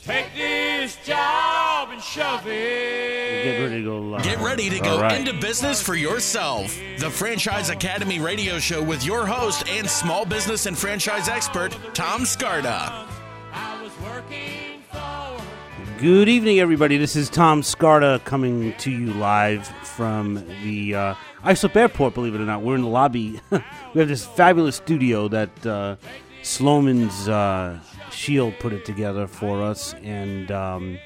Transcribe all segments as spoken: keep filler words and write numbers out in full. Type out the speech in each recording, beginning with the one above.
Take this job and shove it. Get ready to go live. Get ready to go right. into business for yourself. The Franchise Academy radio show with your host and small business and franchise expert, Tom Scarda. I was working for... Good evening, everybody. This is Tom Scarda coming to you live from the uh, Islip Airport, believe it or not. We're in the lobby. We have this fabulous studio that uh, Sloman's uh, Shield put it together for us, and um,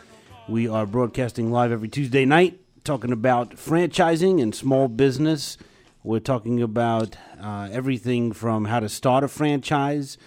we are broadcasting live every Tuesday night, talking about franchising and small business. We're talking about uh, everything from how to start a franchise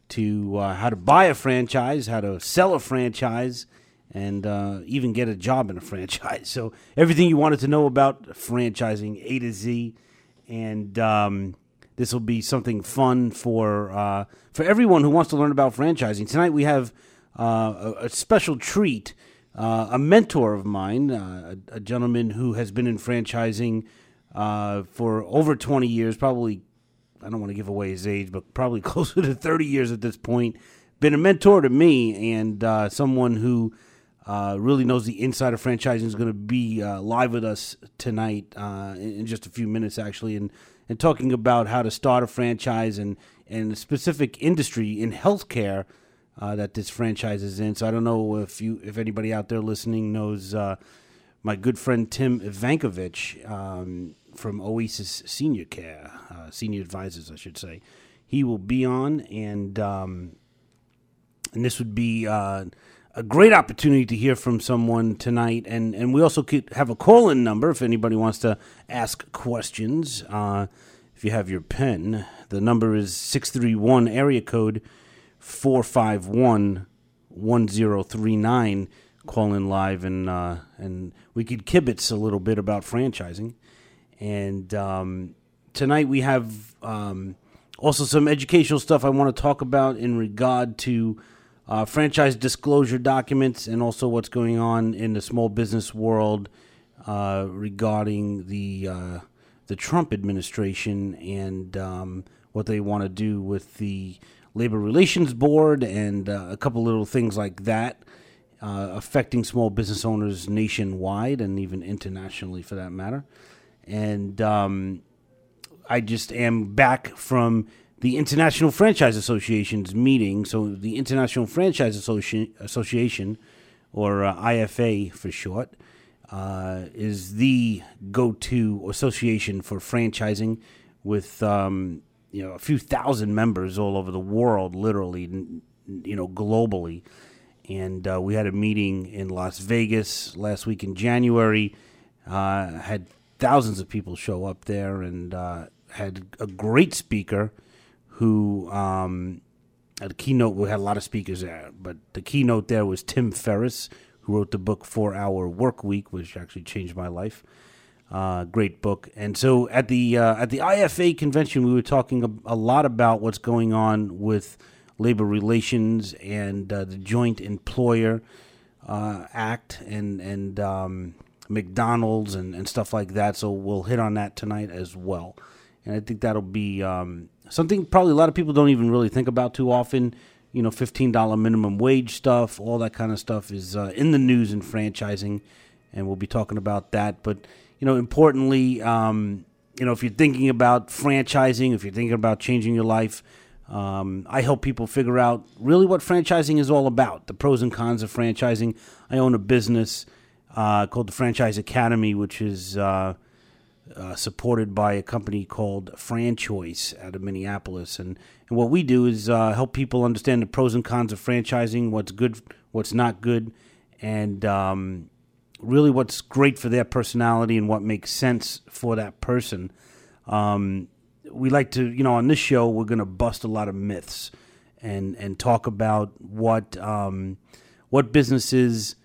to uh, how to buy a franchise, how to sell a franchise, and uh, even get a job in a franchise. So everything you wanted to know about franchising, A to Z, and um, this will be something fun for uh, for everyone who wants to learn about franchising. Tonight we have uh, a, a special treat. Uh, a mentor of mine, uh, a, a gentleman who has been in franchising uh, for over twenty years, probably, I don't want to give away his age, but probably closer to thirty years at this point. Been a mentor to me, and uh, someone who uh, really knows the inside of franchising is going to be uh, live with us tonight uh, in, in just a few minutes, actually, and, and talking about how to start a franchise and, and a specific industry in healthcare Uh, that this franchise is in. So I don't know if you, if anybody out there listening knows uh, my good friend Tim Ivankovich um, from Oasis Senior Care, uh, Senior Advisors, I should say. He will be on, and um, and this would be uh, a great opportunity to hear from someone tonight. And, and we also could have a call-in number if anybody wants to ask questions. Uh, if you have your pen, the number is six three one area code four five one, one zero three nine. Call in live, and uh, and we could kibitz a little bit about franchising. And um, tonight we have um, also some educational stuff I want to talk about in regard to uh, franchise disclosure documents, and also what's going on in the small business world uh, regarding the uh, the Trump administration and um, what they want to do with the Labor Relations Board, and uh, a couple little things like that uh, affecting small business owners nationwide and even internationally, for that matter. And um, I just am back from the International Franchise Association's meeting. So the International Franchise Associ- Association, or uh, I F A for short, uh, is the go-to association for franchising with Um, you know, a few thousand members all over the world, literally, you know, globally. And uh, we had a meeting in Las Vegas last week in January, uh, had thousands of people show up there, and uh, had a great speaker who, um, at a keynote, we had a lot of speakers there, but the keynote there was Tim Ferriss, who wrote the book four hour Work Week, which actually changed my life. Uh, great book. And so at the uh, at the I F A convention, we were talking a, a lot about what's going on with labor relations and uh, the Joint Employer uh, Act and and um, McDonald's and, and stuff like that. So we'll hit on that tonight as well. And I think that'll be um, something probably a lot of people don't even really think about too often. You know, fifteen dollars minimum wage stuff, all that kind of stuff is uh, in the news in franchising, and we'll be talking about that. But you know, importantly, um, you know, if you're thinking about franchising, if you're thinking about changing your life, um, I help people figure out really what franchising is all about, the pros and cons of franchising. I own a business uh, called the Franchise Academy, which is uh, uh, supported by a company called Franchoice out of Minneapolis. And, and what we do is uh, help people understand the pros and cons of franchising, what's good, what's not good, and um really what's great for their personality and what makes sense for that person. Um, we like to, you know, on this show, we're going to bust a lot of myths and, and talk about what um, what businesses,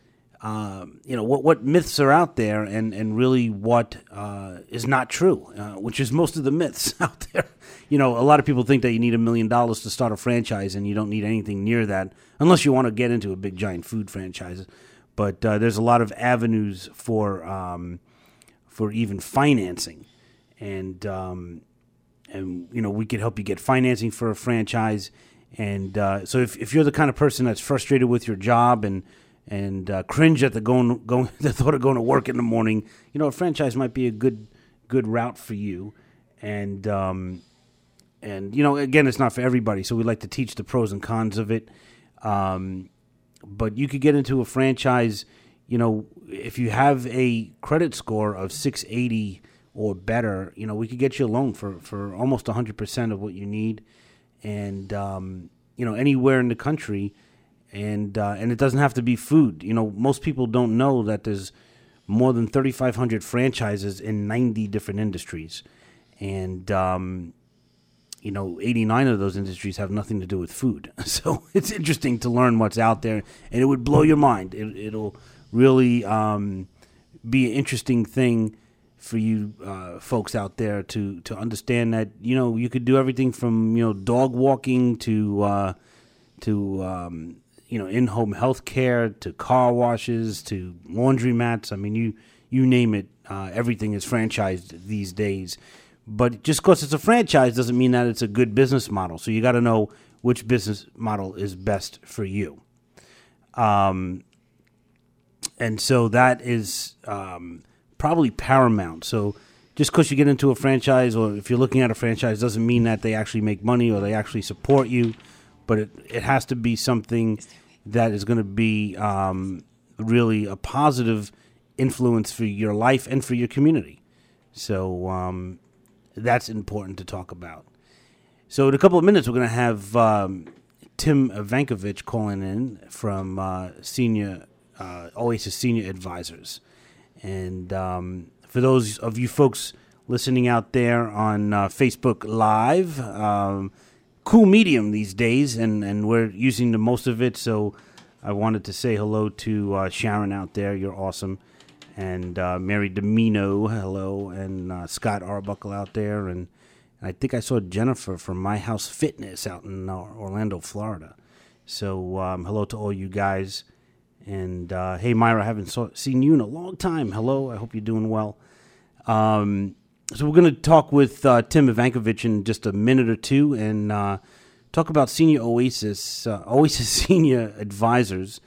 um, you know, what, what myths are out there, and, and really what uh, is not true, uh, which is most of the myths out there. You know, a lot of people think that you need a million dollars to start a franchise, and you don't need anything near that unless you want to get into a big giant food franchise. But uh, there's a lot of avenues for um, for even financing, and um, and you know we could help you get financing for a franchise, And uh, so if if you're the kind of person that's frustrated with your job and and uh, cringe at the going going the thought of going to work in the morning, you know, a franchise might be a good good route for you. And um, and you know, again, it's not for everybody, so we like to teach the pros and cons of it. Um, but you could get into a franchise, you know, if you have a credit score of six eighty or better, you know, we could get you a loan for, for almost one hundred percent of what you need. And, um, you know, anywhere in the country. And uh, and it doesn't have to be food. You know, most people don't know that there's more than thirty-five hundred franchises in ninety different industries. And, um, you know, eighty-nine of those industries have nothing to do with food. So it's interesting to learn what's out there. And it would blow your mind. It, it'll really um, be an interesting thing for you uh, folks out there to, to understand that, you know, you could do everything from, you know, dog walking to, uh, to um, you know, in-home health care to car washes to laundromats. I mean, you, you name it, uh, everything is franchised these days. But just because it's a franchise doesn't mean that it's a good business model. So you got to know which business model is best for you. Um, and so that is... Um, probably paramount. So just because you get into a franchise or if you're looking at a franchise doesn't mean that they actually make money or they actually support you, but it, it has to be something that is going to be um, really a positive influence for your life and for your community. So um, that's important to talk about. So in a couple of minutes, we're going to have um, Tim Ivankovich calling in from uh, senior uh, Oasis Senior Advisors. And um, for those of you folks listening out there on uh, Facebook Live, um, cool medium these days, and, and we're using the most of it. So I wanted to say hello to uh, Sharon out there. You're awesome. And uh, Mary Domino, hello. And uh, Scott Arbuckle out there. And I think I saw Jennifer from My House Fitness out in uh, Orlando, Florida. So um, hello to all you guys. And, uh, hey, Myra, I haven't saw, seen you in a long time. Hello, I hope you're doing well. Um, so we're going to talk with uh, Tim Ivankovich in just a minute or two and uh, talk about Senior Oasis, uh, Oasis Senior Advisors.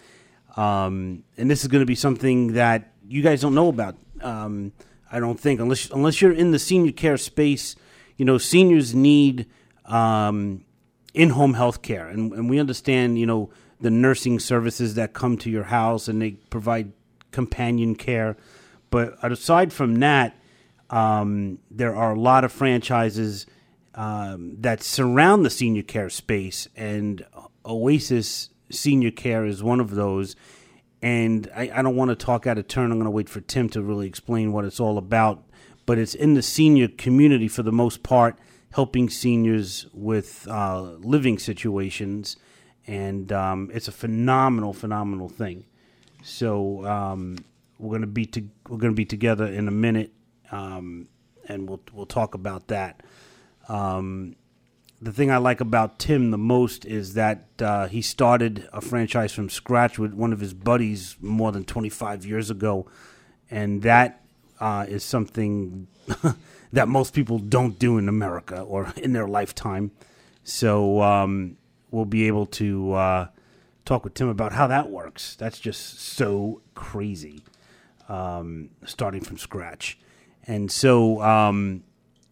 Um, and this is going to be something that you guys don't know about, um, I don't think, unless unless you're in the senior care space. You know, seniors need um, in-home health care, and, and we understand, you know, the nursing services that come to your house and they provide companion care. But aside from that, um, there are a lot of franchises um, that surround the senior care space, and Oasis Senior Care is one of those. And I, I don't want to talk out of turn. I'm going to wait for Tim to really explain what it's all about. But it's in the senior community for the most part, helping seniors with uh, living situations. And um, it's a phenomenal, phenomenal thing. So um, we're gonna be to, we're gonna be together in a minute, um, and we'll we'll talk about that. Um, the thing I like about Tim the most is that uh, he started a franchise from scratch with one of his buddies more than twenty-five years ago, and that uh, is something that most people don't do in America or in their lifetime. So. Um, We'll be able to uh, talk with Tim about how that works. That's just so crazy, um, starting from scratch. And so, um,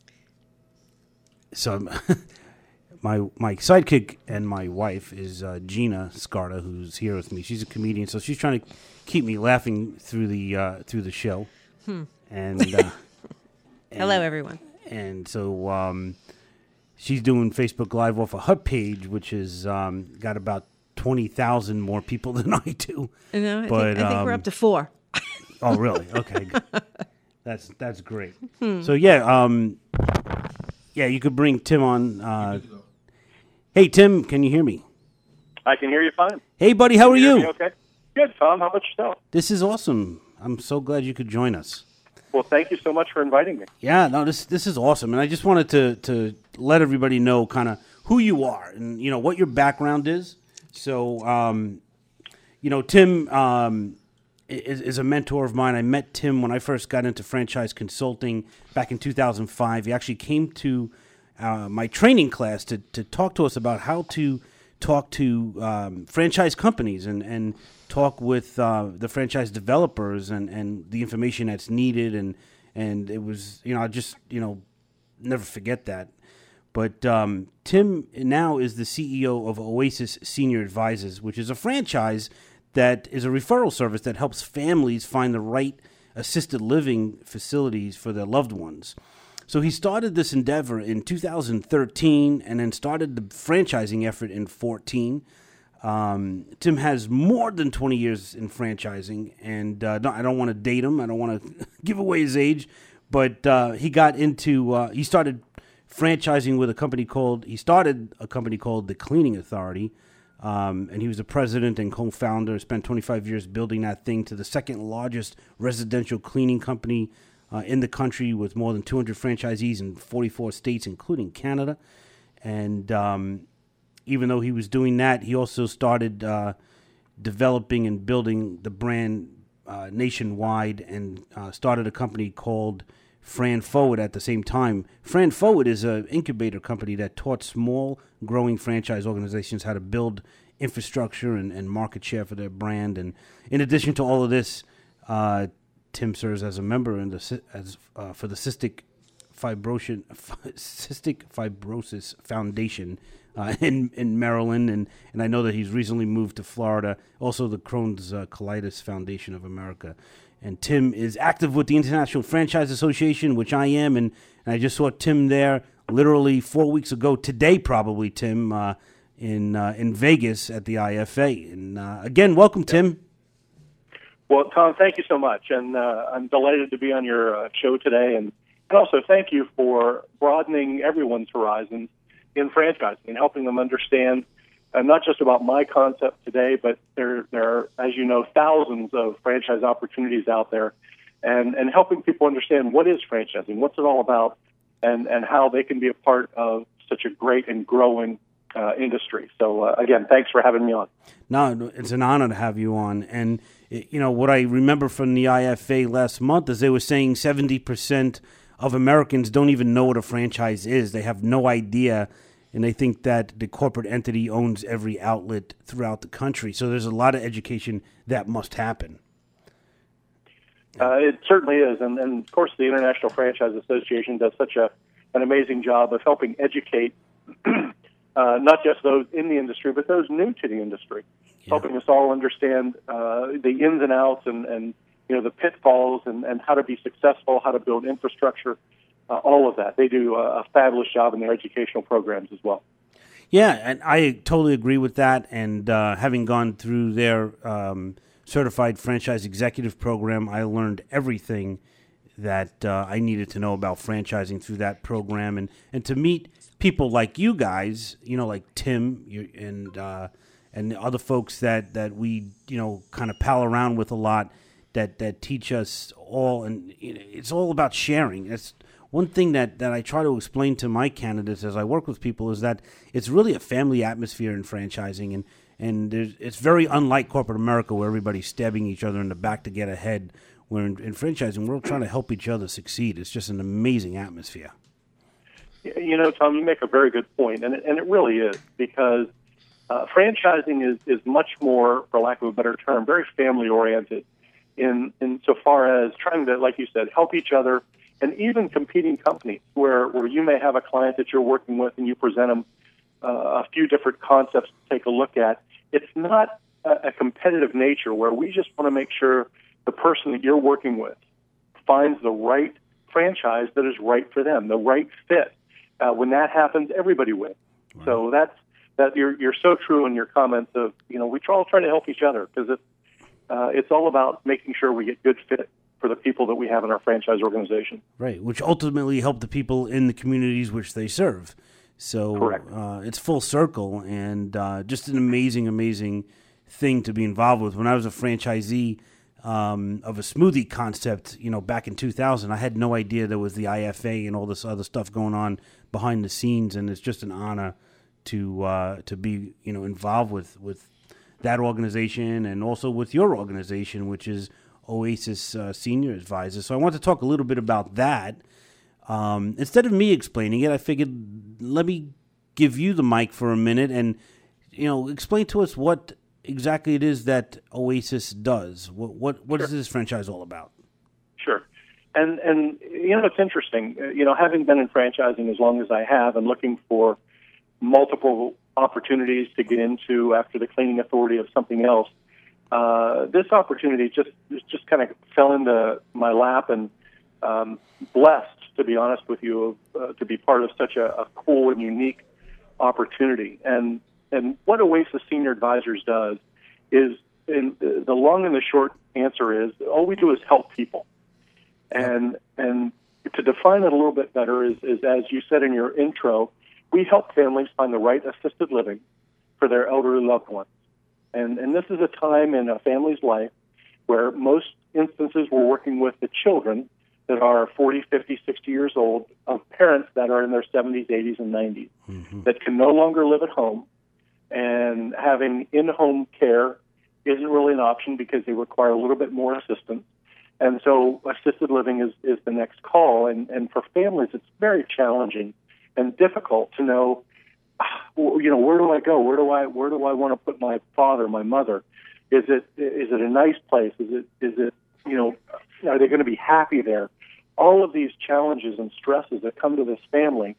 so my my sidekick and my wife is uh, Gina Scarda, who's here with me. She's a comedian, so she's trying to keep me laughing through the uh, through the show. Hmm. And, uh, and hello, everyone. And so. Um, She's doing Facebook Live off of her page, which has um, got about twenty thousand more people than I do. No, I, but, think, I think um, we're up to four. Oh, really? Okay. that's that's great. Hmm. So, yeah, um, yeah, you could bring Tim on. Uh, hey, Tim, can you hear me? I can hear you fine. Hey, buddy, how are you? you? Okay. Good, Tom. How about yourself? This is awesome. I'm so glad you could join us. Well, thank you so much for inviting me. Yeah, no, this this is awesome, and I just wanted to to let everybody know kind of who you are and you know what your background is. So, um, you know, Tim um, is, is a mentor of mine. I met Tim when I first got into franchise consulting back in two thousand five. He actually came to uh, my training class to to talk to us about how to talk to um, franchise companies and, and talk with uh, the franchise developers and, and the information that's needed. And, and it was, you know, I just, you know, never forget that. But um, Tim now is the C E O of Oasis Senior Advisors, which is a franchise that is a referral service that helps families find the right assisted living facilities for their loved ones. So he started this endeavor in two thousand thirteen and then started the franchising effort in fourteen. Um, Tim has more than twenty years in franchising, and uh, I don't want to date him. I don't want to give away his age, but uh, he got into, uh, he started franchising with a company called, he started a company called The Cleaning Authority, um, and he was the president and co-founder, spent twenty-five years building that thing to the second largest residential cleaning company Uh, in the country with more than two hundred franchisees in forty-four states, including Canada. And um, even though he was doing that, he also started uh, developing and building the brand uh, nationwide and uh, started a company called Fran Forward at the same time. Fran Forward is an incubator company that taught small, growing franchise organizations how to build infrastructure and, and market share for their brand. And in addition to all of this, uh, Tim serves as a member in the as uh, for the Cystic Fibrosis Cystic Fibrosis Foundation uh, in in Maryland, and, and I know that he's recently moved to Florida. Also, the Crohn's uh, Colitis Foundation of America. And Tim is active with the International Franchise Association, which I am, and, and I just saw Tim there literally four weeks ago today, probably Tim uh, in uh, in Vegas at the I F A. And uh, again, welcome, Tim. Well, Tom, thank you so much, and uh, I'm delighted to be on your uh, show today, and, and also thank you for broadening everyone's horizons in franchising and helping them understand uh, not just about my concept today, but there, there are, as you know, thousands of franchise opportunities out there, and, and helping people understand what is franchising, what's it all about, and, and how they can be a part of such a great and growing uh, industry. So, uh, again, thanks for having me on. No, it's an honor to have you on, and you know, what I remember from the I F A last month is they were saying seventy percent of Americans don't even know what a franchise is. They have no idea, and they think that the corporate entity owns every outlet throughout the country. So there's a lot of education that must happen. Uh, it certainly is, and, and of course the International Franchise Association does such a an amazing job of helping educate uh, not just those in the industry, but those new to the industry. Yeah. Helping us all understand uh, the ins and outs and, and you know the pitfalls and, and how to be successful, how to build infrastructure, uh, all of that. They do a, a fabulous job in their educational programs as well. Yeah, and I totally agree with that. And uh, having gone through their um, certified franchise executive program, I learned everything that uh, I needed to know about franchising through that program. And, and to meet people like you guys, you know, like Tim and uh, and the other folks that, that we, you know, kind of pal around with a lot, that, that teach us all. And it's all about sharing. That's one thing that, that I try to explain to my candidates as I work with people is that it's really a family atmosphere in franchising. And, and there's, it's very unlike corporate America where everybody's stabbing each other in the back to get ahead. Where in, in franchising, we're all trying to help each other succeed. It's just an amazing atmosphere. You know, Tom, you make a very good point, and it, and it really is, because uh, franchising is, is much more, for lack of a better term, very family-oriented in, in so far as trying to, like you said, help each other, and even competing companies where, where you may have a client that you're working with and you present them uh, a few different concepts to take a look at. It's not a, a competitive nature where we just want to make sure the person that you're working with finds the right franchise that is right for them, the right fit. Uh, when that happens, everybody wins. Right. So that's that. You're you're so true in your comments of you know we all try to help each other because it's uh, it's all about making sure we get good fit for the people that we have in our franchise organization. Right, which ultimately help the people in the communities which they serve. So Correct. Uh, it's full circle and uh, just an amazing, amazing thing to be involved with. When I was a franchisee um, of a smoothie concept, you know, back in two thousand, I had no idea there was the I F A and all this other stuff going on behind the scenes, and it's just an honor to uh, to be, you know, involved with, with that organization and also with your organization, which is Oasis uh, Senior Advisors. So I want to talk a little bit about that. Um, instead of me explaining it, I figured let me give you the mic for a minute and you know, explain to us what exactly it is that Oasis does. What what, what Sure. is this franchise all about? Sure. And, and you know, it's interesting. Uh, You know, having been in franchising as long as I have and looking for multiple opportunities to get into after the cleaning authority of something else, uh, this opportunity just just kind of fell into my lap, and um, blessed, to be honest with you, uh, to be part of such a, a cool and unique opportunity. And and what Oasis Senior Advisors does is, in the long and the short answer is, all we do is help people. And and to define it a little bit better is, is, as you said in your intro, we help families find the right assisted living for their elderly loved ones. And and this is a time in a family's life where most instances we're working with the children that are forty, fifty, sixty years old of parents that are in their seventies, eighties, and nineties Mm-hmm. that can no longer live at home, and having in-home care isn't really an option because they require a little bit more assistance. And so assisted living is, is the next call. And, and for families, it's very challenging and difficult to know, you know, where do I go? Where do I where do I want to put my father, my mother? Is it is it a nice place? Is it is it you know, are they going to be happy there? All of these challenges and stresses that come to this family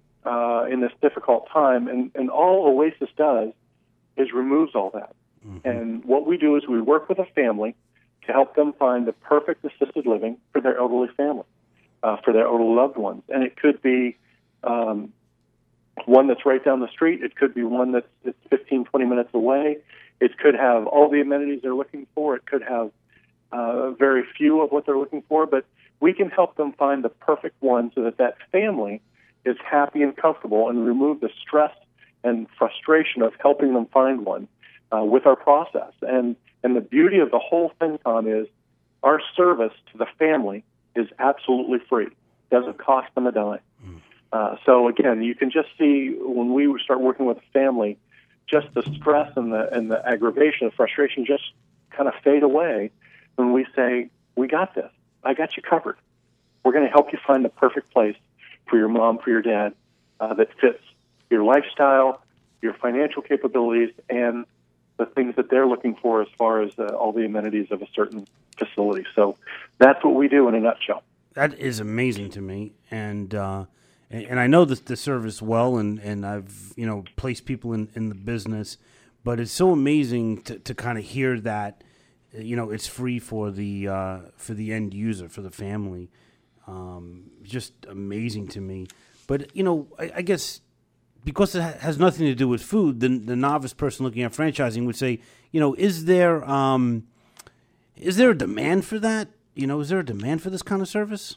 uh, in this difficult time, and, and all Oasis does is removes all that. Mm-hmm. And what we do is we work with a family to help them find the perfect assisted living for their elderly family, uh, for their elderly loved ones. And it could be um, one that's right down the street. It could be one that's, that's fifteen, twenty minutes away. It could have all the amenities they're looking for. It could have uh, very few of what they're looking for. But we can help them find the perfect one so that that family is happy and comfortable, and remove the stress and frustration of helping them find one uh, with our process. And And the beauty of the whole thing, Tom, is our service to the family is absolutely free. It doesn't cost them a dime. Mm. Uh, so, again, you can just see when we start working with a family, just the stress and the and the aggravation and frustration just kind of fade away when we say, we got this. I got you covered. We're going to help you find the perfect place for your mom, for your dad, uh, that fits your lifestyle, your financial capabilities, and the things that they're looking for as far as uh, all the amenities of a certain facility. So that's what we do in a nutshell. That is amazing to me, and uh, and, and I know the, the service well, and, and I've you know placed people in, in the business, but it's so amazing to, to kind of hear that you know it's free for the uh, for the end user, for the family. Um, just amazing to me. But you know, I, I guess. Because it has nothing to do with food, the, the novice person looking at franchising would say, you know, is there um, is there a demand for that? You know, is there a demand for this kind of service?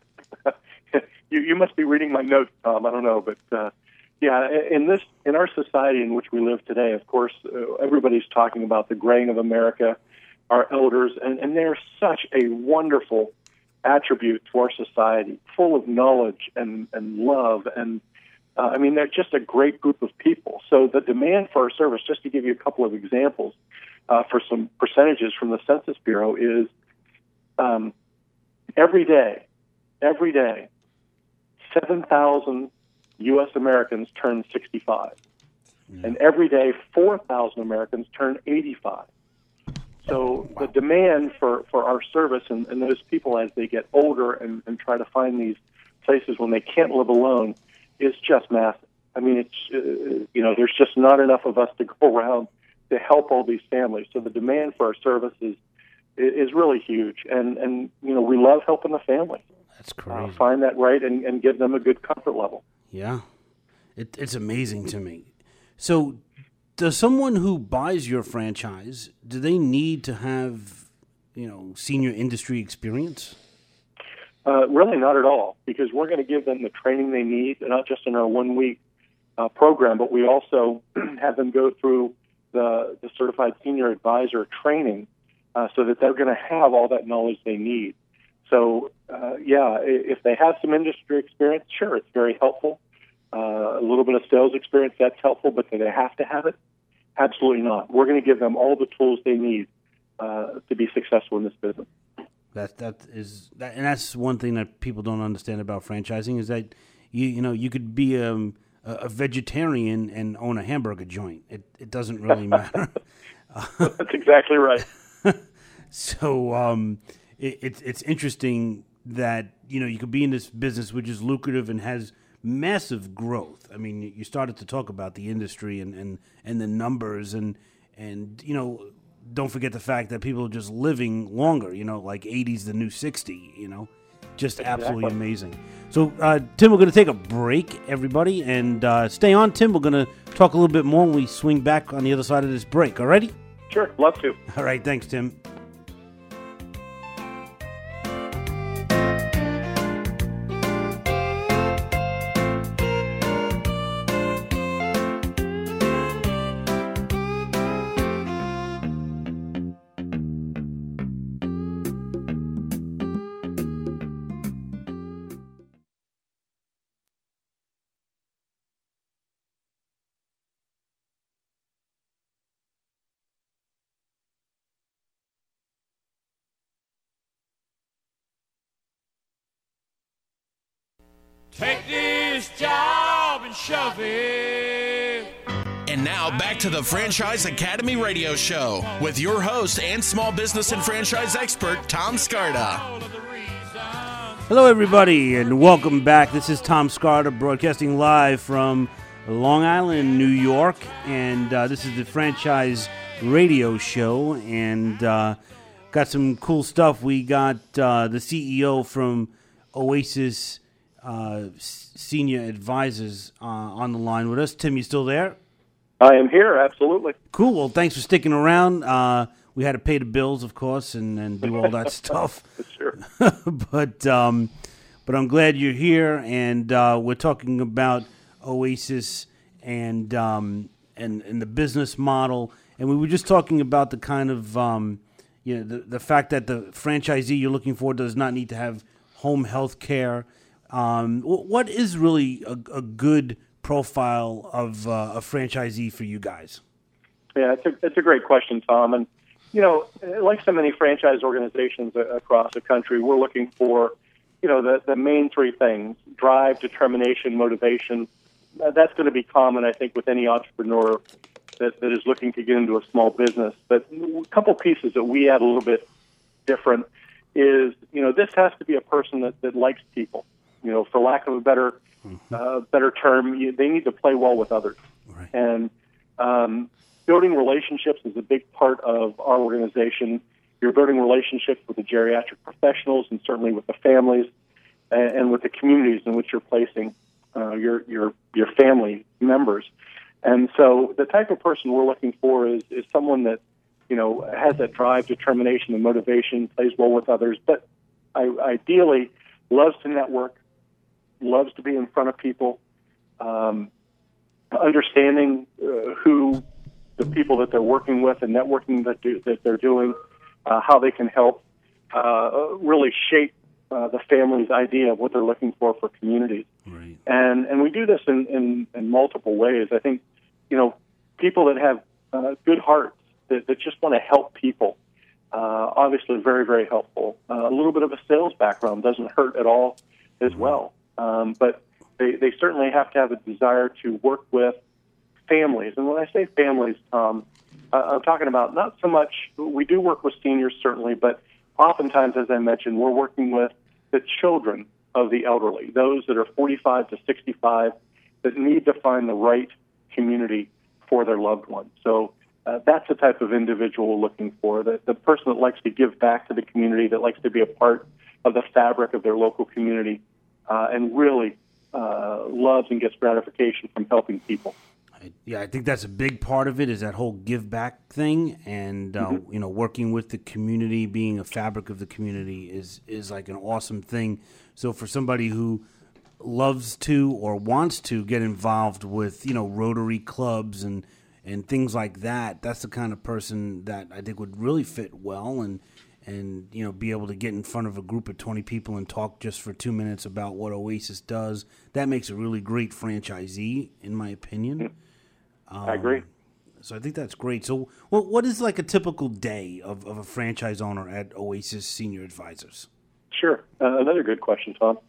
you, you must be reading my notes, Tom. I don't know, but uh, yeah, in this in our society in which we live today, of course, uh, everybody's talking about the graying of America, our elders, and, and they're such a wonderful attribute to our society, full of knowledge and, and love and Uh, I mean, they're just a great group of people. So the demand for our service, just to give you a couple of examples, uh, for some percentages from the Census Bureau, is um, every day, every day, seven thousand U S Americans turn sixty-five. Mm. And every day, four thousand Americans turn eighty-five. So wow. The demand for, for our service and, and those people as they get older and, and try to find these places when they can't live alone is just massive. I mean, it's uh, you know, there's just not enough of us to go around to help all these families. So the demand for our service is is really huge, and and you know, we love helping the family. That's crazy. Uh, find that right and, and give them a good comfort level. Yeah, it, it's amazing to me. So, does someone who buys your franchise, do they need to have you know senior industry experience? Uh, really not at all, because we're going to give them the training they need, not just in our one-week uh, program, but we also have them go through the, the Certified Senior Advisor training uh, so that they're going to have all that knowledge they need. So, uh, yeah, if they have some industry experience, sure, it's very helpful. Uh, a little bit of sales experience, that's helpful, but do they have to have it? Absolutely not. We're going to give them all the tools they need uh, to be successful in this business. That that is that, and that's one thing that people don't understand about franchising is that you you know you could be um, a, a vegetarian and own a hamburger joint. It it doesn't really matter. That's exactly right. So um, it, it's it's interesting that you know you could be in this business which is lucrative and has massive growth. I mean, you started to talk about the industry and, and, and the numbers and and you know, don't forget the fact that people are just living longer. You know, like eighty's the new sixty. You know, just absolutely Exactly. amazing. So uh, Tim, we're going to take a break, everybody, and uh, stay on. Tim, we're going to talk a little bit more when we swing back on the other side of this break. All righty? Sure, love to. All right, thanks, Tim. Take this job and shove it. And now back to the Franchise Academy Radio Show with your host and small business and franchise expert, Tom Scarda. All of the reasons. Hello, everybody, and welcome back. This is Tom Scarda, broadcasting live from Long Island, New York, and uh, this is the Franchise Radio Show, and uh, got some cool stuff. We got uh, the C E O from Oasis uh, Senior Advisors uh, on the line with us. Tim, you still there? I am here, absolutely. Cool. Well, thanks for sticking around. Uh, we had to pay the bills, of course, and, and do all that stuff. Sure. but um, but I'm glad you're here, and uh, we're talking about Oasis and um, and and the business model, and we were just talking about the kind of um, you know the the fact that the franchisee you're looking for does not need to have home health care. Um, wh- what is really a, a good profile of uh, a franchisee for you guys? Yeah, it's a, it's a great question, Tom. And, you know, like so many franchise organizations a- across the country, we're looking for, you know, the, the main three things: drive, determination, motivation. Uh, that's going to be common, I think, with any entrepreneur that, that is looking to get into a small business. But a couple pieces that we add a little bit different is, you know, this has to be a person that, that likes people. You know, for lack of a better uh, better term, you, they need to play well with others. Right. And um, building relationships is a big part of our organization. You're building relationships with the geriatric professionals and certainly with the families and, and with the communities in which you're placing uh, your your your family members. And so the type of person we're looking for is, is someone that, you know, has that drive, determination, and motivation, plays well with others, but I, ideally loves to network, loves to be in front of people, um, understanding uh, who the people that they're working with and networking that, do, that they're doing, uh, how they can help uh, really shape uh, the family's idea of what they're looking for for communities. Right. And and we do this in, in, in multiple ways. I think, you know, people that have uh, good hearts, that, that just want to help people, uh, obviously very, very helpful. Uh, a little bit of a sales background doesn't hurt at all as well. Um, but they, they certainly have to have a desire to work with families. And when I say families, Tom, uh, I'm talking about not so much, we do work with seniors certainly, but oftentimes, as I mentioned, we're working with the children of the elderly, those that are forty-five to sixty-five that need to find the right community for their loved ones. So uh, that's the type of individual we're looking for, the, the person that likes to give back to the community, that likes to be a part of the fabric of their local community, uh, and really uh, loves and gets gratification from helping people. I, yeah, I think that's a big part of it, is that whole give back thing, and uh, Mm-hmm. you know, working with the community, being a fabric of the community is is like an awesome thing. So for somebody who loves to or wants to get involved with, you know, Rotary clubs and and things like that, that's the kind of person that I think would really fit well, and and you know, be able to get in front of a group of twenty people and talk just for two minutes about what Oasis does. That makes a really great franchisee, in my opinion. Um, I agree. So I think that's great. So what what is like a typical day of, of a franchise owner at Oasis Senior Advisors? Sure. Uh, another good question, Tom.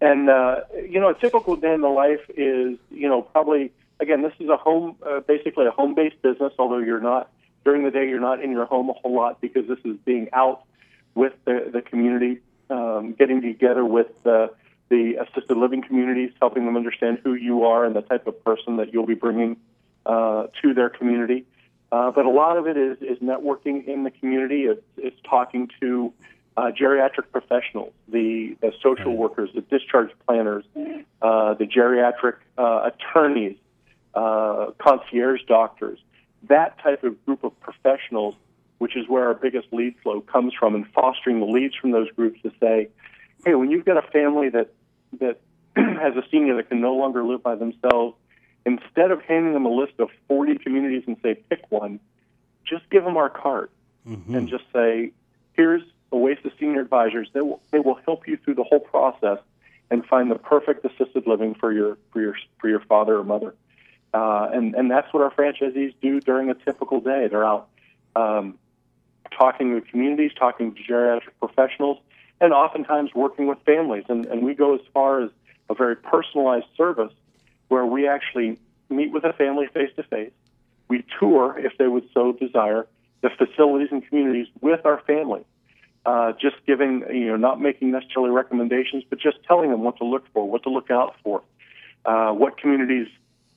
And, uh, you know, a typical day in the life is, you know, probably, again, this is a home, uh, basically a home-based business, although you're not, during the day, you're not in your home a whole lot because this is being out with the, the community, um, getting together with uh, the assisted living communities, helping them understand who you are and the type of person that you'll be bringing uh, to their community. Uh, but a lot of it is, is networking in the community. It's, it's talking to uh, geriatric professionals, the, the social workers, the discharge planners, uh, the geriatric uh, attorneys, uh, concierge doctors, that type of group of professionals, which is where our biggest lead flow comes from, and fostering the leads from those groups to say, hey, when you've got a family that, that has a senior that can no longer live by themselves, instead of handing them a list of forty communities and say, pick one, just give them our card mm-hmm. and just say, here's Oasis Senior Advisors. They will, they will help you through the whole process and find the perfect assisted living for your for your for your father or mother. Uh, and and that's what our franchisees do during a typical day. They're out um, talking with communities, talking to geriatric professionals, and oftentimes working with families. And, and we go as far as a very personalized service where we actually meet with a family face-to-face. We tour, if they would so desire, the facilities and communities with our family, uh, just giving, you know, not making necessarily recommendations, but just telling them what to look for, what to look out for, uh, what communities,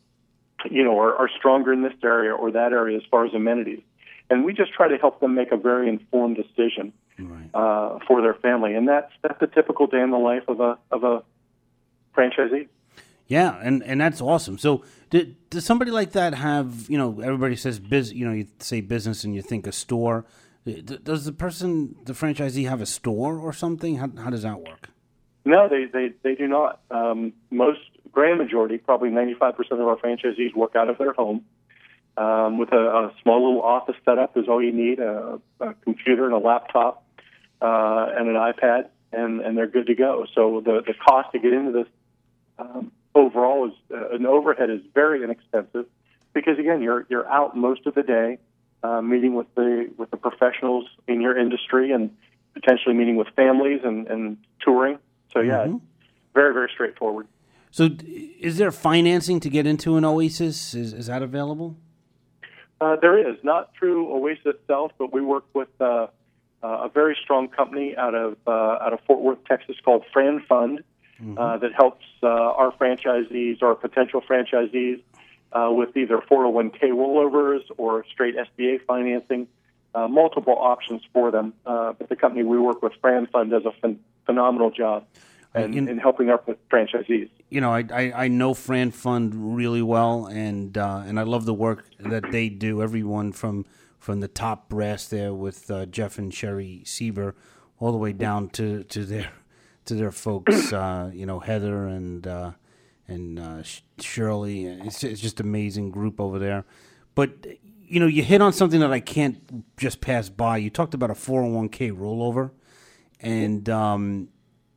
you know, are, are stronger in this area or that area as far as amenities. And we just try to help them make a very informed decision right. uh, for their family. And that's that's a typical day in the life of a of a franchisee. Yeah, and, and that's awesome. So do, does somebody like that have, you know, everybody says, biz, you know, you say business and you think a store. Does the person, the franchisee, have a store or something? How, how does that work? No, they, they, they do not. Um, most, grand majority, probably ninety-five percent of our franchisees work out of their home. Um, with a, a small little office setup is all you need, a, a computer and a laptop uh, and an iPad, and, and they're good to go. So the, the cost to get into this um, overall is uh, an overhead is very inexpensive because, again, you're you're out most of the day uh, meeting with the with the professionals in your industry and potentially meeting with families and, and touring. So, yeah, mm-hmm. very, very straightforward. So is there financing to get into an Oasis? Is, is that available? Uh, there is, not through Oasis itself, but we work with uh, uh, a very strong company out of uh, out of Fort Worth, Texas, called Fran Fund, mm-hmm. uh, that helps uh, our franchisees or potential franchisees uh, with either four oh one k rollovers or straight S B A financing, uh, multiple options for them. Uh, but the company we work with, Fran Fund, does a ph- phenomenal job in, in, in helping our franchisees. You know, I, I, I know Fran Fund really well, and uh, and I love the work that they do. Everyone from from the top brass there with uh, Jeff and Sherry Sieber, all the way down to, to their to their folks. Uh, you know, Heather and uh, and uh, Shirley. It's it's just an amazing group over there. But you know, you hit on something that I can't just pass by. You talked about a four oh one k rollover, and um,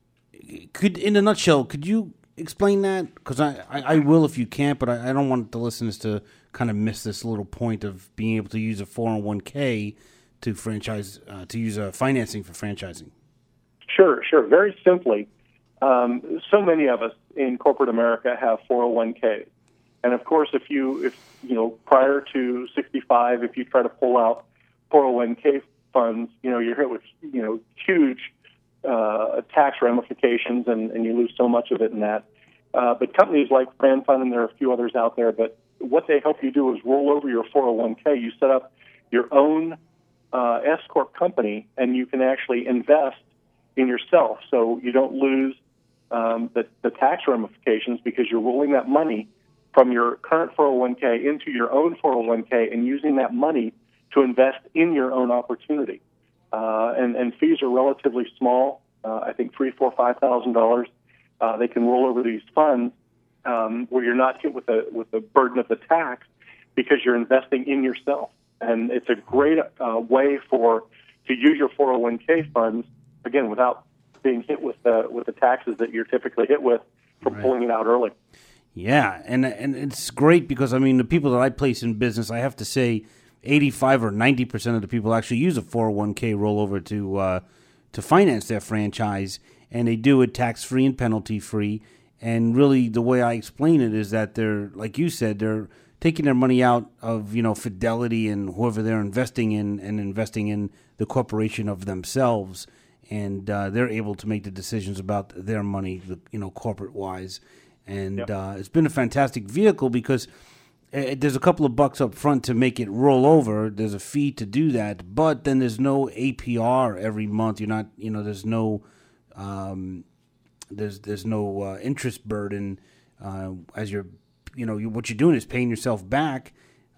could in a nutshell, could you explain that? Because I, I, I will if you can't, but I, I don't want the listeners to kind of miss this little point of being able to use a four oh one k to franchise, uh, to use a financing for franchising. Sure, sure. Very simply, um, so many of us in corporate America have four oh one k. And of course, if you, if you know, prior to sixty-five, if you try to pull out four oh one k funds, you know, you're hit with, you know, huge uh, tax ramifications, and, and you lose so much of it in that. Uh, but companies like Fran Fund, and there are a few others out there, but what they help you do is roll over your four oh one k. You set up your own uh, S-Corp company, and you can actually invest in yourself, so you don't lose um, the, the tax ramifications because you're rolling that money from your current four oh one k into your own four oh one k and using that money to invest in your own opportunity. Uh, and, and fees are relatively small. Uh, I think three, four, five thousand dollars. Uh, they can roll over these funds um, where you're not hit with the with the burden of the tax because you're investing in yourself. And it's a great uh, way for to use your four oh one k funds again without being hit with the with the taxes that you're typically hit with from right. pulling it out early. Yeah, and and it's great because I mean the people that I place in business, I have to say, eighty-five or ninety percent of the people actually use a four oh one k rollover to uh, to finance their franchise. and they do it tax-free and penalty-free. And really, the way I explain it is that they're, like you said, they're taking their money out of, you know, Fidelity and whoever they're investing in, and investing in the corporation of themselves, and uh, they're able to make the decisions about their money, you know, corporate-wise. And Yep. uh, it's been a fantastic vehicle because uh, there's a couple of bucks up front to make it roll over. There's a fee to do that, but then there's no A P R every month. You're not, you know, there's no, um, there's there's no uh, interest burden uh, as you're, you know, you, what you're doing is paying yourself back,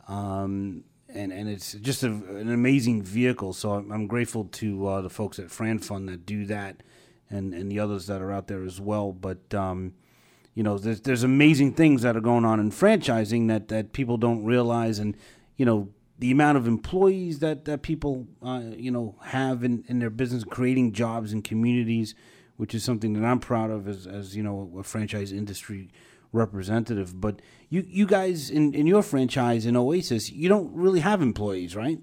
um, and and it's just a, an amazing vehicle. So I'm, I'm grateful to uh, the folks at Fran Fund that do that, and and the others that are out there as well. But um, you know, there's there's amazing things that are going on in franchising that, that people don't realize, and you know, the amount of employees that that people uh, you know have in, in their business, creating jobs in communities, which is something that I'm proud of as as you know, a franchise industry representative. But you you guys in, in your franchise in Oasis, you don't really have employees, right?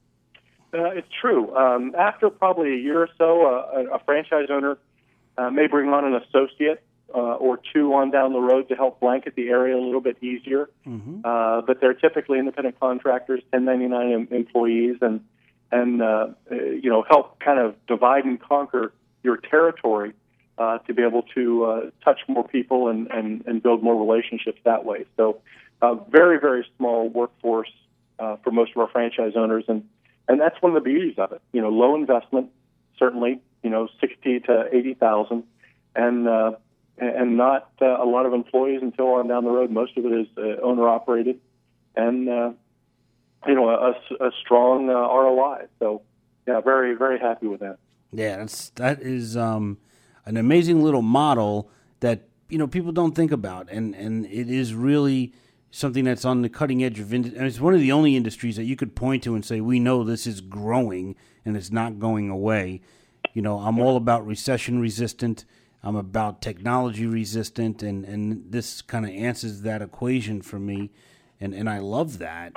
Uh, it's true. Um, after probably a year or so, uh, a, a franchise owner uh, may bring on an associate uh, or two on down the road to help blanket the area a little bit easier. Mm-hmm. Uh, but they're typically independent contractors, ten ninety-nine em- employees, and and uh, uh, you know, help kind of divide and conquer your territory uh, to be able to uh, touch more people and, and, and build more relationships that way. So, uh, very very small workforce uh, for most of our franchise owners, and and that's one of the beauties of it. You know, low investment, certainly. You know, sixty to eighty thousand, and uh, and not uh, a lot of employees until on down the road. Most of it is uh, owner operated, and uh, you know, a, a strong uh, R O I. So, yeah, very very happy with that. Yeah, that's that is um, an amazing little model that you know people don't think about, and and it is really something that's on the cutting edge of, and it's one of the only industries that you could point to and say, we know this is growing and it's not going away. You know, I'm all about recession resistant. I'm about technology resistant, and, and this kind of answers that equation for me, and, and I love that.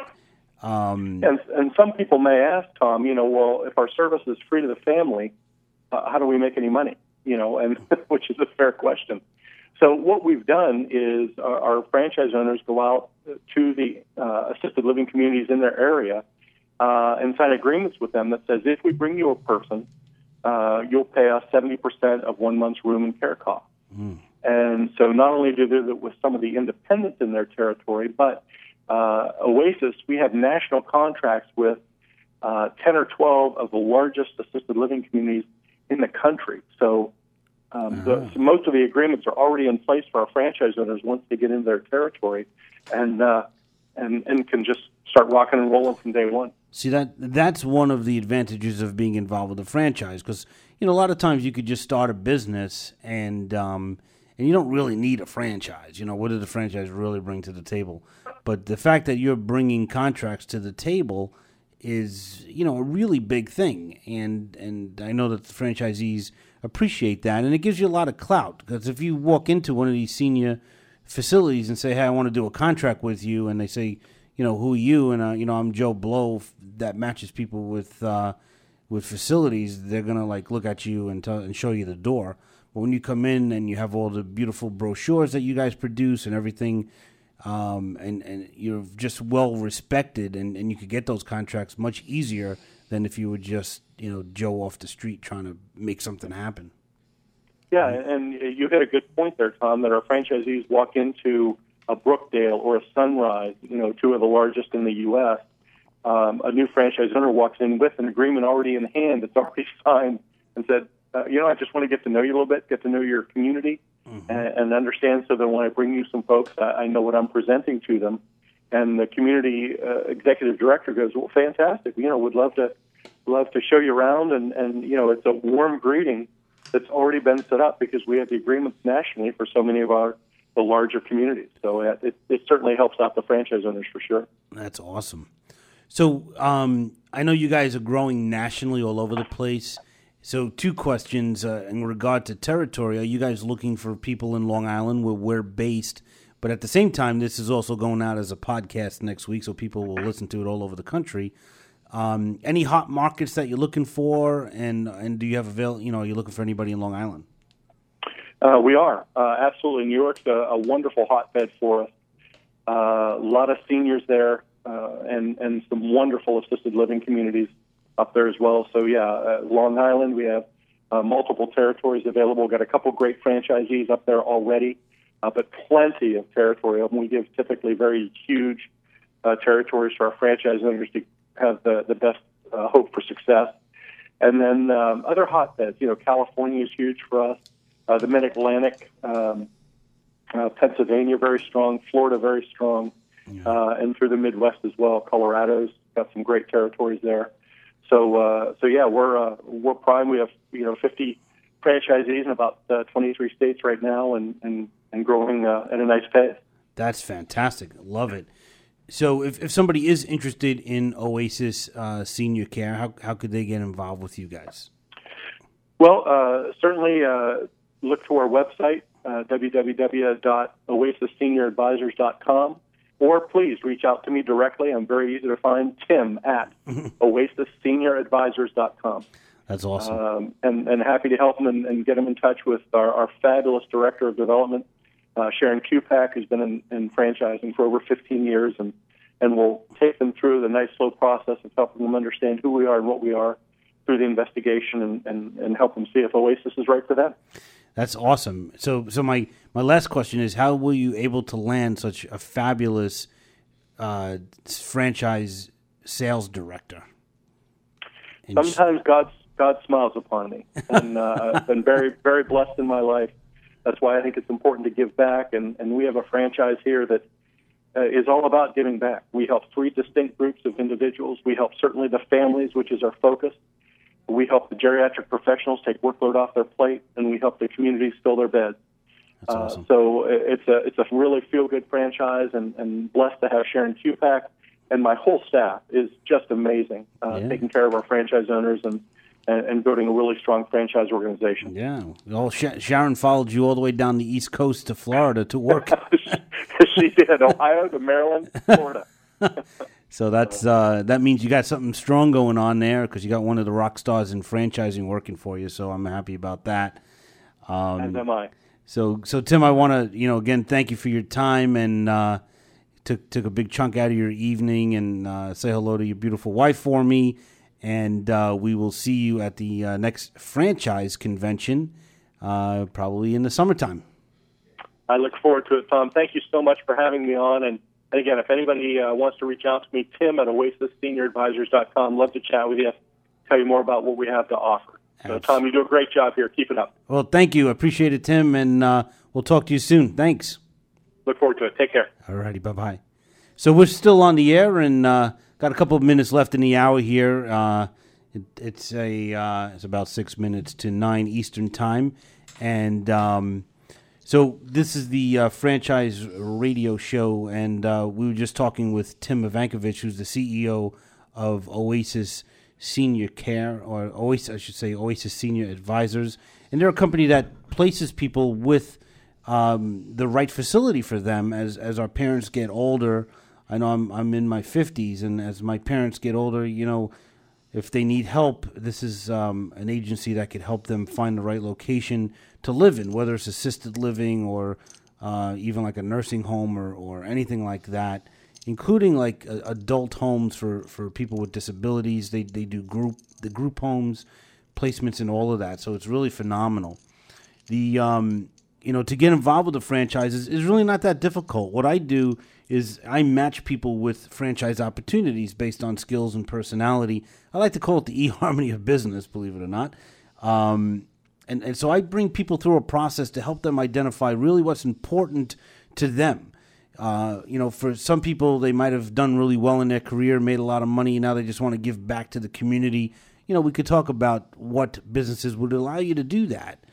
Um, and and some people may ask, Tom, you know, well, if our service is free to the family, uh, how do we make any money? You know, and which is a fair question. So what we've done is our, our franchise owners go out to the uh, assisted living communities in their area uh, and sign agreements with them that says, if we bring you a person, uh, you'll pay us seventy percent of one month's room and care costs. Mm. And so not only do they do that with some of the independents in their territory, but uh, Oasis, we have national contracts with uh, ten or twelve of the largest assisted living communities in the country. So Um, uh-huh. the, so most of the agreements are already in place for our franchise owners once they get into their territory, and uh, and and can just start rocking and rolling from day one. See, that that's one of the advantages of being involved with a franchise, because you know a lot of times you could just start a business and um, and you don't really need a franchise. You know, what does the franchise really bring to the table? But the fact that you're bringing contracts to the table is, you know, a really big thing, and and I know that the franchisees appreciate that, and it gives you a lot of clout, because if you walk into one of these senior facilities and say, hey, I want to do a contract with you, and they say, you know, who are you? And, uh, you know, I'm Joe Blow that matches people with uh, with facilities, they're going to, like, look at you and, tell, and show you the door. But when you come in and you have all the beautiful brochures that you guys produce and everything, um, and, and you're just well respected, and, and you could get those contracts much easier than if you were just, you know, Joe off the street trying to make something happen. Yeah, and you hit a good point there, Tom, that our franchisees walk into a Brookdale or a Sunrise, you know, two of the largest in the U S Um, a new franchise owner walks in with an agreement already in hand that's already signed and said, uh, you know, I just want to get to know you a little bit, get to know your community, mm-hmm. and, and understand so that when I bring you some folks, I, I know what I'm presenting to them. And the community uh, executive director goes, well, fantastic. You know, would love to love to show you around. And, and, you know, it's a warm greeting that's already been set up because we have the agreements nationally for so many of our the larger communities. So it, it, it certainly helps out the franchise owners for sure. That's awesome. So um, I know you guys are growing nationally all over the place. So two questions uh, in regard to territory. Are you guys looking for people in Long Island where we're based? But at the same time, this is also going out as a podcast next week, so people will listen to it all over the country. Um, any hot markets that you're looking for, and and do you have avail? You know, are you looking for anybody in Long Island? Uh, we are. Uh, absolutely. New York's a, a wonderful hotbed for us. Uh, a lot of seniors there uh, and, and some wonderful assisted living communities up there as well. So, yeah, uh, Long Island, we have uh, multiple territories available. We've got a couple great franchisees up there already, uh, but plenty of territory. We give typically very huge uh, territories to our franchise owners to have the, the best uh, hope for success. And then um, other hotbeds, you know, California is huge for us. Uh, the Mid-Atlantic, um, uh, Pennsylvania, very strong. Florida, very strong. Yeah. Uh, and through the Midwest as well. Colorado's got some great territories there. So, uh, so yeah, we're uh, we're prime. We have you know fifty franchisees in about uh, twenty-three states right now, and and, and growing uh, at a nice pace. That's fantastic. Love it. So, if, if somebody is interested in Oasis uh, Senior Care, how how could they get involved with you guys? Well, uh, certainly uh, look to our website, uh, w w w dot oasis senior advisors dot com. Or please reach out to me directly. I'm very easy to find. Tim at oasis senior advisors dot com. That's awesome. Um, and, and happy to help them and, and get them in touch with our, our fabulous director of development, uh, Sharon Kupak, who's been in, in franchising for over fifteen years, and, and we'll take them through the nice, slow process of helping them understand who we are and what we are through the investigation and, and, and help them see if Oasis is right for them. That's awesome. So, so my, my last question is, how were you able to land such a fabulous uh, franchise sales director? And Sometimes God God smiles upon me, and uh, I've been very very blessed in my life. That's why I think it's important to give back, and, and we have a franchise here that uh, is all about giving back. We help three distinct groups of individuals. We help certainly the families, which is our focus. We help the geriatric professionals take workload off their plate, and we help the communities fill their beds. That's awesome. Uh, so it's a it's a really feel-good franchise, and, and blessed to have Sharon Kupak, and my whole staff is just amazing, uh, yeah. taking care of our franchise owners and, and, and building a really strong franchise organization. Yeah. Well, Sh- Sharon followed you all the way down the East Coast to Florida to work. She did, Ohio to Maryland, Florida. So that's uh, that means you got something strong going on there because you got one of the rock stars in franchising working for you. So I'm happy about that. Um, As am I. So, so Tim, I want to, you know, again, thank you for your time and uh, took took a big chunk out of your evening and uh, say hello to your beautiful wife for me. And uh, we will see you at the uh, next franchise convention, uh, probably in the summertime. I look forward to it, Tom. Thank you so much for having me on. And, and again, if anybody uh, wants to reach out to me, Tim at oasis senior advisors dot com. Love to chat with you, tell you more about what we have to offer. So, Tom, you do a great job here. Keep it up. Well, thank you. Appreciate it, Tim, and uh, we'll talk to you soon. Thanks. Look forward to it. Take care. All righty. Bye-bye. So we're still on the air and uh, got a couple of minutes left in the hour here. Uh, it, it's a uh, it's about six minutes to nine Eastern time. And um, so this is the uh, franchise radio show, and uh, we were just talking with Tim Ivankovich, who's the C E O of Oasis Senior Care, or Oasis, I should say, Oasis Senior Advisors, and they're a company that places people with um, the right facility for them as as our parents get older. I know I'm I'm in my fifties, and as my parents get older, you know, if they need help, this is um, an agency that could help them find the right location to live in, whether it's assisted living or uh, even like a nursing home or or anything like that. Including like uh, adult homes for, for people with disabilities. They they do group the group homes, placements, and all of that. So it's really phenomenal. The um you know to get involved with the franchises is really not that difficult. What I do is I match people with franchise opportunities based on skills and personality. I like to call it the eHarmony of business, believe it or not. Um, and and so I bring people through a process to help them identify really what's important to them. Uh, you know, for some people, they might have done really well in their career, made a lot of money, and now they just want to give back to the community. You know, we could talk about what businesses would allow you to do that.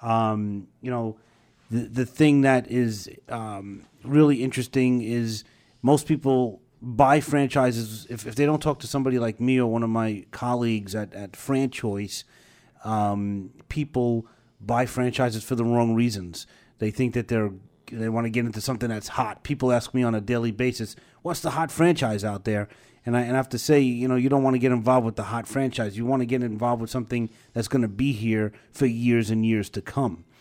Um, you know, the the thing that is um, really interesting is most people buy franchises. If, if they don't talk to somebody like me or one of my colleagues at, at FranChoice, um, people buy franchises for the wrong reasons. They think that they're They want to get into something that's hot. People ask me on a daily basis, what's the hot franchise out there? And I, and I have to say, you know, you don't want to get involved with the hot franchise. You want to get involved with something that's going to be here for years and years to come.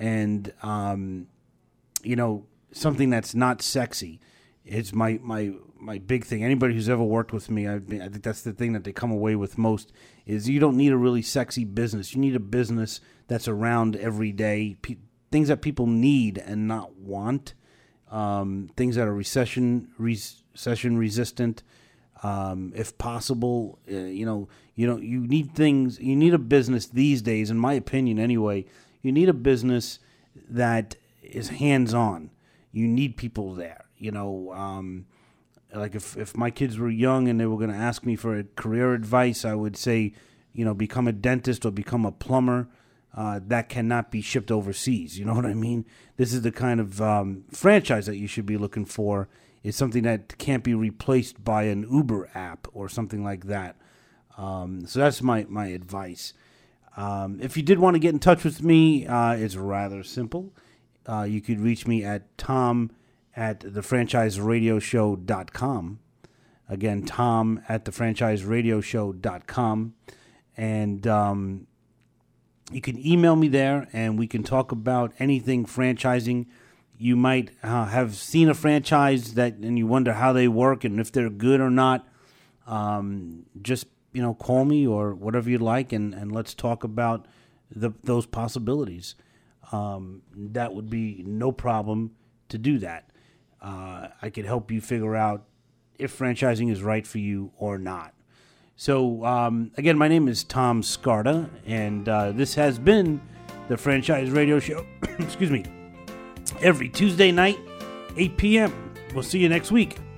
and um, you know, something that's not sexy. It's my my my big thing. Anybody who's ever worked with me, I've been, I think that's the thing that they come away with most is you don't need a really sexy business. You need a business that's around every day, Pe- things that people need and not want, um, things that are recession recession resistant. Um, if possible, uh, you know, you know, you need things. You need a business these days, in my opinion, anyway. You need a business that is hands-on. You need people there. You know, um, like if if my kids were young and they were going to ask me for a career advice, I would say, you know, become a dentist or become a plumber. Uh, that cannot be shipped overseas. You know what I mean? This is the kind of um, franchise that you should be looking for. Is something that can't be replaced by an Uber app or something like that. Um, so that's my, my advice. Um, if you did want to get in touch with me, uh, it's rather simple. Uh, you could reach me at tom at the franchise radio show dot com. Again, tom at the franchise radio show dot com. And um, you can email me there, and we can talk about anything franchising. You might uh, have seen a franchise that, and you wonder how they work and if they're good or not. Um, just, you know, call me or whatever you'd like, and, and let's talk about the, those possibilities. Um, that would be no problem to do that. Uh, I could help you figure out if franchising is right for you or not. So, um, again, my name is Tom Scarda, and uh, this has been the Franchise Radio Show. Excuse me. Every Tuesday night, eight p.m. We'll see you next week.